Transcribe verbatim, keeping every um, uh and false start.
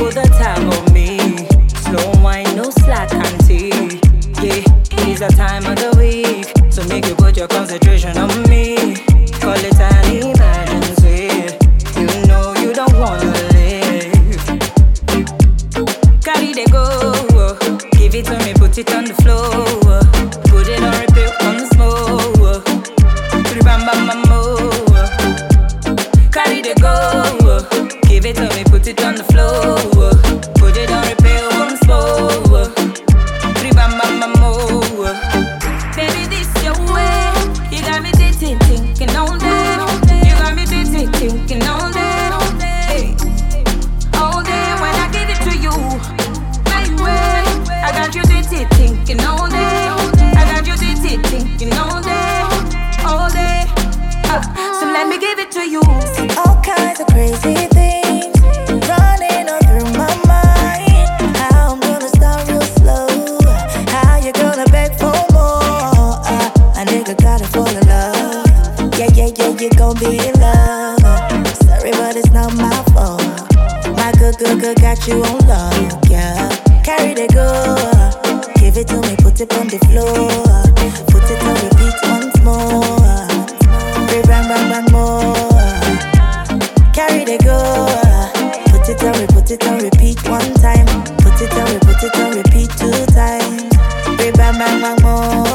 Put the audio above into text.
put the time on me. Slow wine, no slack auntie. Yeah, it is the time of the week, so make you put your concentration on me. Call it an emergency. You know you don't wanna live. Carry the go, give it to me, put it on the floor. Put it on repeat once more. Bam bam bam more. Carry the go, give it to me, put it on the floor. Put it on repeat once more. Bam bam bam more. Baby, this your way. You got me thinking, thinking all day. You got me thinking, thinking all day. All day when I give it to you, baby, I got you thinking, thinking all day. I got you thinking, thinking all day, all day. Uh, so let me give it to you. All kinds of crazy things running on through my mind. How I'm gonna start real slow. How you gonna beg for more? Uh, a nigga gotta fall in love. Yeah, yeah, yeah, you gon' be in love. Sorry, but it's not my fault. My good, good, good got you on love. Yeah, carry the good. Give it to me, put it on the floor. Put it on repeat once more. Bang, bang, bang, more. Carry the go. Put it on, re- put it on repeat one time. Put it on, re- put it on repeat two times. Bang, bang, bang, more.